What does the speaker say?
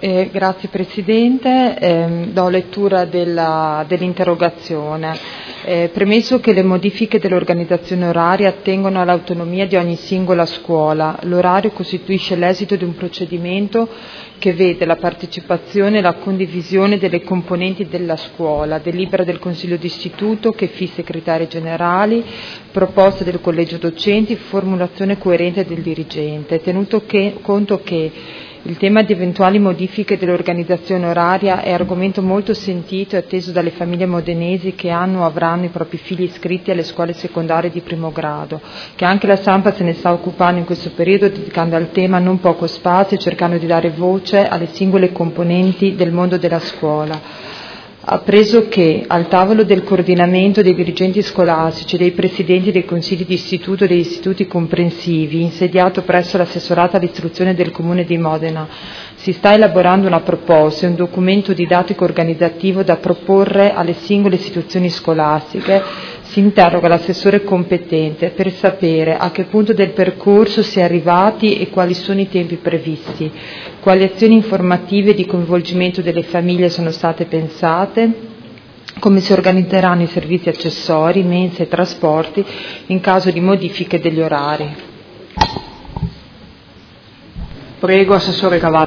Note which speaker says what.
Speaker 1: Grazie Presidente, do lettura dell'interrogazione. Premesso che le modifiche dell'organizzazione oraria attengono all'autonomia di ogni singola scuola, l'orario costituisce l'esito di un procedimento che vede la partecipazione e la condivisione delle componenti della scuola, delibera del Consiglio d'Istituto che fissa i criteri generali, proposta del Collegio Docenti, formulazione coerente del dirigente, tenuto conto che il tema di eventuali modifiche dell'organizzazione oraria è argomento molto sentito e atteso dalle famiglie modenesi che hanno o avranno i propri figli iscritti alle scuole secondarie di primo grado, che anche la stampa se ne sta occupando in questo periodo, dedicando al tema non poco spazio e cercando di dare voce alle singole componenti del mondo della scuola. Appreso che al tavolo del coordinamento dei dirigenti scolastici e dei presidenti dei consigli di istituto e degli istituti comprensivi, insediato presso l'assessorato all'istruzione del Comune di Modena, si sta elaborando una proposta e un documento didattico organizzativo da proporre alle singole istituzioni scolastiche, si interroga l'assessore competente per sapere a che punto del percorso si è arrivati e quali sono i tempi previsti, quali azioni informative e di coinvolgimento delle famiglie sono state pensate, come si organizzeranno i servizi accessori, mense e trasporti in caso di modifiche degli orari.
Speaker 2: Prego, Assessore Cavallo.